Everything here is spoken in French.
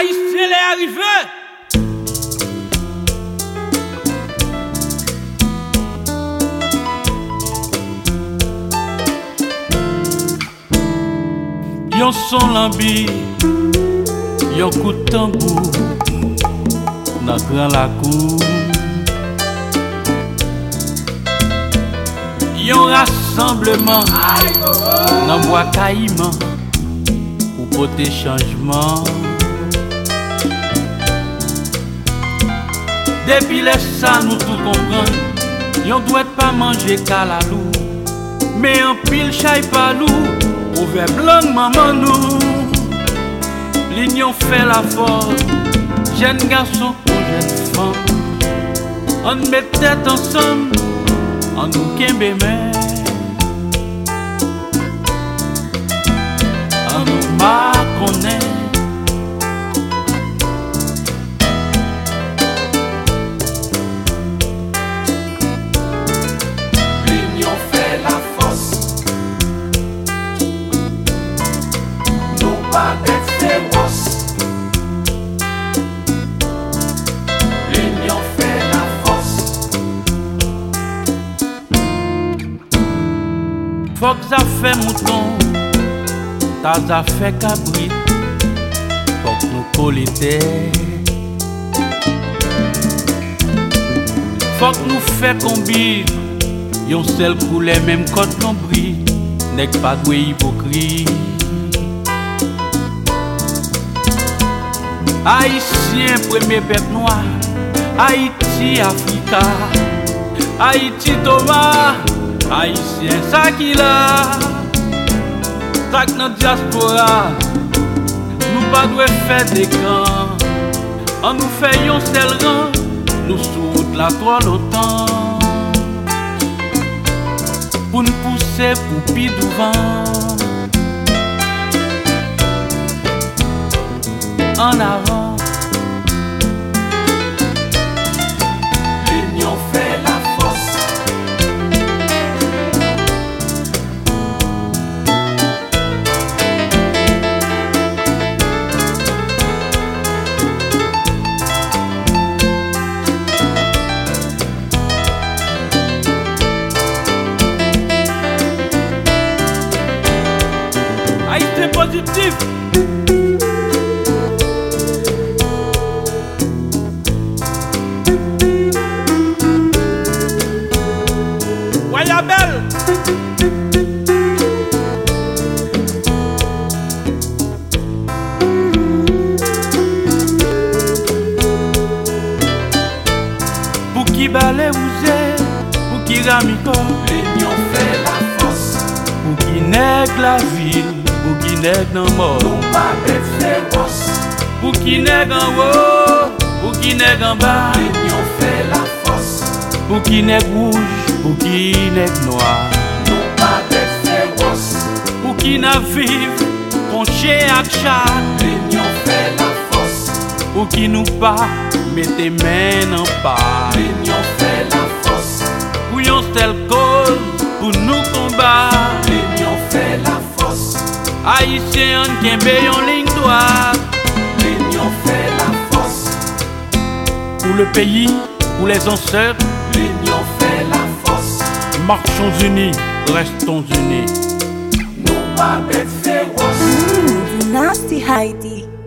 Haïtien est arrivé. Yon son lambi, yon coup de tambour, dans grand la cour. Yon rassemblement, dans bois caïman, pour porter changement. Depuis les ça nous tout comprendre, yon doit pas manger calalou, mais en pile chai palou. Ouvert blanc maman nous, l'union fait la force, jeune garçon ou jeune femme. On met tête ensemble, on nous kembe mais on nous pas connaît. L'union fait la force. Pas d'être féroce. L'union fait la force. Faut que ça fait mouton, ça fait cabrit. Faut que nous coliter. Faut que nous fait combine. Yon seul couleur même code l'ombri. N'est pas de hypocrite. Haïtien, premier peuple noir. Haïti, Africa. Haïti, Thomas. Haïtien, ça qui là. Ça que notre diaspora. Nous pas doit faire des grands. On nous fait un seul rang. Nous sous la trop longtemps. Pour nous pousser pour pis devant. En avant. L'union fait la force. Haïtien positif. Belle. Pour qui balait vous êtes, pour qui ramiko. L'union fait la force. Pour qui nègre la ville, pour qui nègre dans mort. Nous pas d'être féroce. Pour qui nègre en haut, pour qui nègre en bas. L'union fait la force. Pour qui nègre rouge, pour qui nègre noir. Nous pas d'être féroce. Pour qui n'a vive, ponché ak chat. L'union fait la force. Pour qui nous pas, mettez main en pas. L'union fait la force. Pour yon seule cause, pour nous combattre. L'union fait la force. Haïtien, on kembe yon ligne droite. L'union fait la force. Pour le pays, pour les ancêtres. L'union fait la force. Marchons unis, restons unis. Nous pas d'être féroces. Nasty Heidi.